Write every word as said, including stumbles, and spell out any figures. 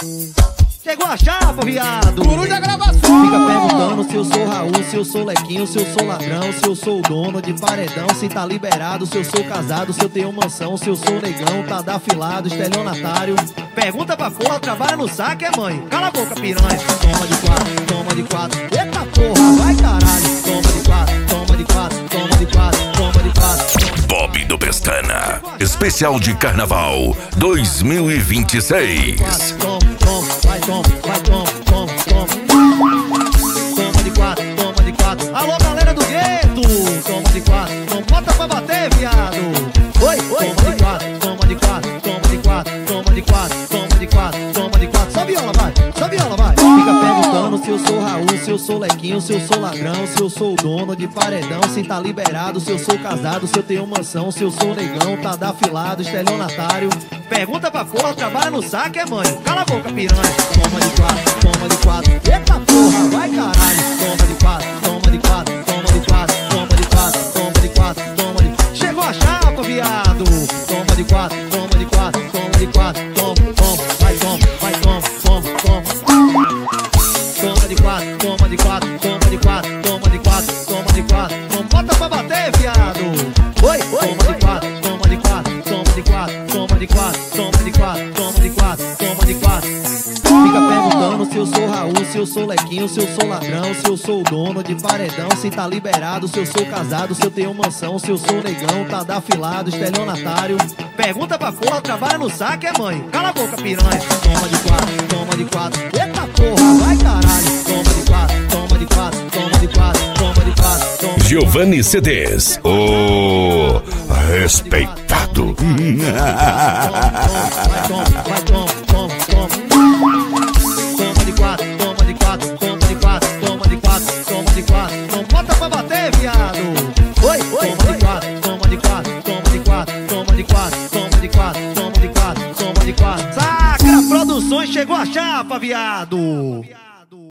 Chegou a chapa, viado. Coruja gravação. Fica perguntando se eu sou Raul, se eu sou Lequinho, se eu sou ladrão, se eu sou o dono de paredão, se tá liberado, se eu sou casado, se eu tenho mansão, se eu sou negão, tá da afilado, estelionatário. Pergunta pra porra, trabalha no saque, é mãe? Cala a boca, piranha. Toma de quatro, toma de quatro. Eita porra, vai caralho. Toma de quatro, toma de quatro, toma de quatro, toma de quatro. Bob do Pestana, especial de Carnaval dois mil e vinte e seis. Toma, toma, vai, toma, vai, toma, toma, toma. Toma de quatro, toma de quatro. Alô, galera do gueto. Toma de quatro, não bota pra bater, viado. Oi, oi, toma de quatro, toma de quatro, toma de quatro, toma de quatro, toma de quatro, toma de quatro. Só viola, vai, só viola, vai. Fica perguntando se eu sou Raul, se eu sou Lequinho, se eu sou ladrão, se eu sou o dono de paredão, se tá liberado, se eu sou casado, se eu tenho mansão, se eu sou negão, tá da afilado, estelionatário. Pergunta pra porra, trabalha no saque, é mãe? Cala a boca, piranha. Toma de quatro, toma de quatro. Eita porra, vai caralho. Toma de quatro, toma de quatro, toma de quatro, toma de quatro, toma de quatro, toma de... Chegou a chapa, viado. Toma de quatro, toma de quatro, toma de quatro, toma, toma, vai, toma, vai, toma, toma, toma. Toma de quatro, toma de quatro, toma de quatro, toma de quatro, toma de quatro. Não bota pra bater, viado. Oi, oi, toma de quatro, toma de quatro, toma de quatro, toma de quatro, toma de quatro, toma de quatro, toma de quatro. Fica perguntando se eu sou Raul, se eu sou Lequinho, se eu sou ladrão, se eu sou o dono de paredão, se tá liberado, se eu sou casado, se eu tenho mansão, se eu sou negão, tá da afilado, estelionatário. Pergunta pra porra, trabalha no saque, é mãe? Cala a boca, piranha. Toma de quatro, toma de quatro. Eita porra, vai caralho. Toma de quatro, toma de quatro, toma de quatro, toma de quatro, toma de... Giovanni C Ds, o respeitado. Vai, toma, vai, toma, toma, toma. Toma de quatro, toma de quatro, toma de quatro, toma de quatro, toma de quatro. Não bota pra bater, viado. Oi, oi, toma de quatro, toma de quatro, toma de quatro, toma de quatro, toma de quatro, toma de quatro, toma de quatro. Sacra Produções, chegou a chapa, viado.